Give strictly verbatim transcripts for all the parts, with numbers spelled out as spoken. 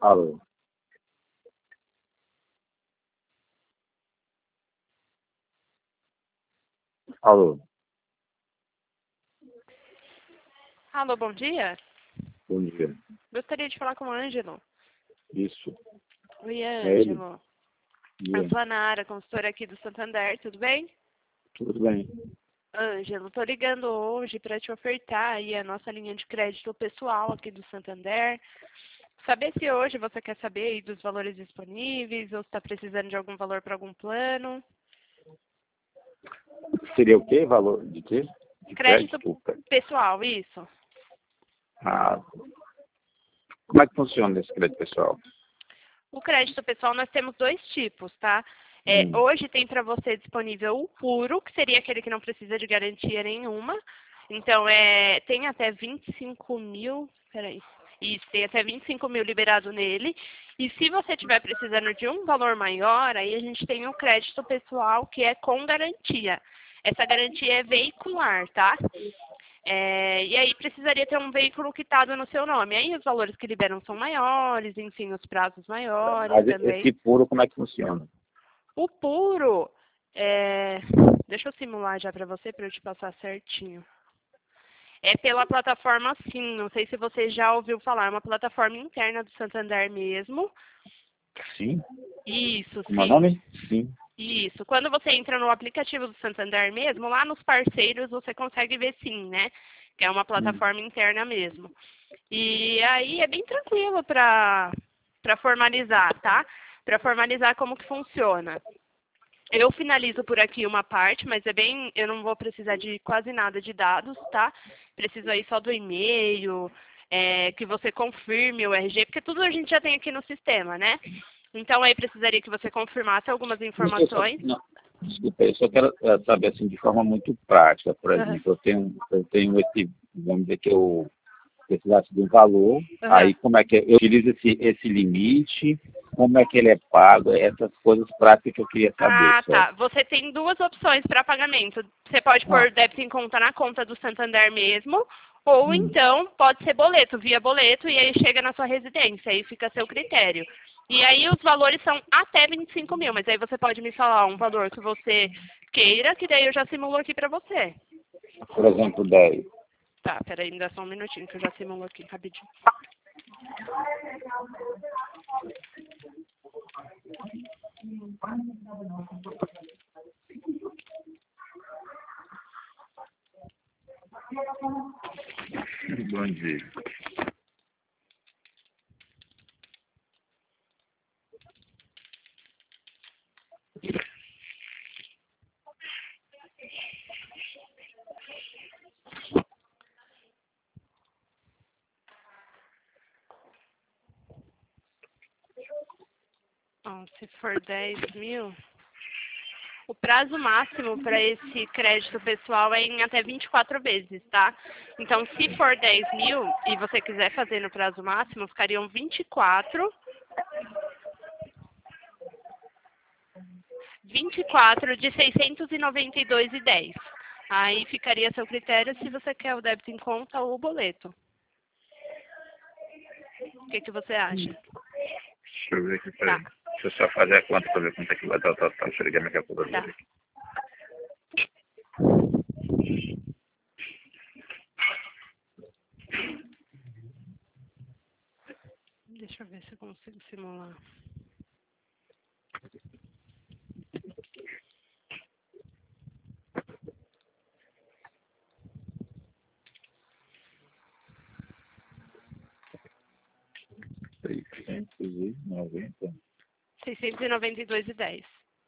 Alô, alô, Alô, bom dia. bom dia. Gostaria de falar com o Ângelo. Isso, Oi, é ele? Ângelo. Eu Dia. sou a Nara, consultora aqui do Santander, tudo bem? Tudo bem. Ângelo, tô ligando hoje para te ofertar aí a nossa linha de crédito pessoal aqui do Santander. Saber se hoje você quer saber aí dos valores disponíveis ou se está precisando de algum valor para algum plano. Seria o quê? Valor de quê? De Crédito crédito? pessoal, isso. Ah, como é que funciona esse crédito pessoal? O crédito pessoal nós temos dois tipos, tá? É, Hum, hoje tem para você disponível o puro, que seria aquele que não precisa de garantia nenhuma. Então, é, tem até vinte e cinco mil, peraí, isso, tem até vinte e cinco mil liberado nele. E se você tiver precisando de um valor maior, aí a gente tem o crédito pessoal, que é com garantia. Essa garantia é veicular, tá? É, e aí precisaria ter um veículo quitado no seu nome. Aí os valores que liberam são maiores, enfim, os prazos maiores mas esse também. puro, como é que funciona? O puro, é, deixa eu simular já para você, para eu te passar certinho. É pela plataforma Sim, não sei se você já ouviu falar, é uma plataforma interna do Santander mesmo. Sim? Isso, Como é o sim. nome? Sim. Isso. Quando você entra no aplicativo do Santander mesmo, lá nos parceiros você consegue ver Sim, né? Que é uma Hum. plataforma interna mesmo. E aí é bem tranquilo para para formalizar, tá? Para formalizar como que funciona. Eu finalizo por aqui uma parte, mas é bem, eu não vou precisar de quase nada de dados, tá? Preciso aí só do e-mail, é, que você confirme o R G, porque tudo a gente já tem aqui no sistema, né? Então aí precisaria que você confirmasse algumas Eu só, informações. não, desculpa, eu só quero eh, saber assim, de forma muito prática, por Aham. exemplo, eu tenho, eu tenho esse, vamos dizer que eu precisasse de um valor, Aham. aí como é que eu utilizo esse, esse limite, como é que ele é pago, essas coisas práticas que eu queria saber Ah, só. tá. Você tem duas opções para pagamento. Você pode Ah, pôr débito em conta na conta do Santander mesmo, ou hum. então pode ser boleto, via boleto, e aí chega na sua residência, aí fica a seu critério. E aí os valores são até vinte e cinco mil, mas aí você pode me falar um valor que você queira, que daí eu já simulo aqui para você. Por exemplo, dez. Tá, peraí, ainda só um minutinho que eu já simulo aqui rapidinho. Bom dia. Ó, se for dez mil, o prazo máximo para esse crédito pessoal é em até vinte e quatro vezes, tá? Então, se for dez mil e você quiser fazer no prazo máximo, ficariam vinte e quatro, vinte e quatro de seiscentos e noventa e dois e dez. Aí ficaria a seu critério se você quer o débito em conta ou o boleto. O que, que você acha? Deixa eu ver aqui, Tá, peraí. Deixa eu só fazer a conta para ver quanto é que vai dar o total. Deixa eu ligar minha calculadora tá. aqui. Deixa eu ver se eu consigo simular. seiscentos e noventa. seiscentos e noventa e dois e dez.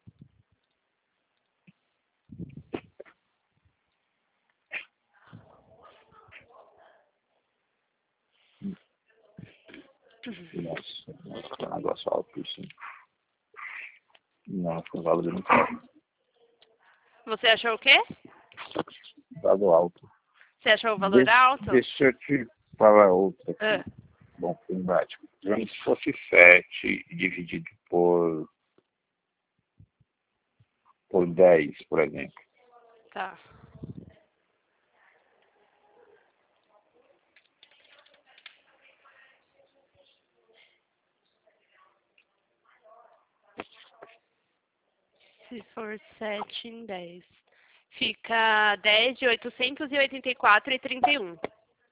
Nossa, nossa, que negócio alto isso. Nossa, o valor é muito alto. Você achou o quê? Valor alto. Você achou o valor Deixa, alto? deixa eu te falar outra Ah, aqui. Bom, foi prático. Digamos que fosse sete dividido por, por dez, por exemplo. tá. se for sete em dez. Fica dez de oitocentos e oitenta e quatro e trinta e um.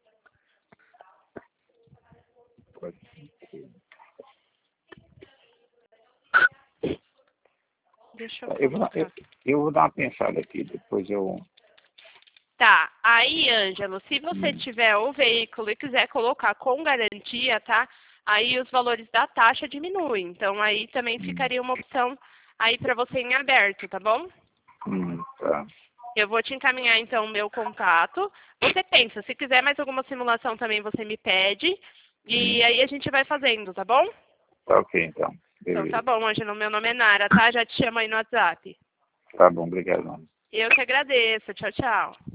Deixa eu Eu vou, eu, colocar. eu vou dar uma pensada aqui, depois eu... Tá, aí, Ângelo, se você Hum. tiver o veículo e quiser colocar com garantia, tá? Aí os valores da taxa diminuem. Então, aí também Hum. ficaria uma opção aí para você em aberto, tá bom? Hum, tá. Eu vou te encaminhar, então, o meu contato. Você pensa, se quiser mais alguma simulação também, você me pede. E Hum. aí a gente vai fazendo, tá bom? Tá ok, então. Então tá Beleza. bom, Ângelo. Meu nome é Nara, tá? Já te chamo aí no WhatsApp. Tá bom, obrigado. Eu que agradeço. Tchau, tchau.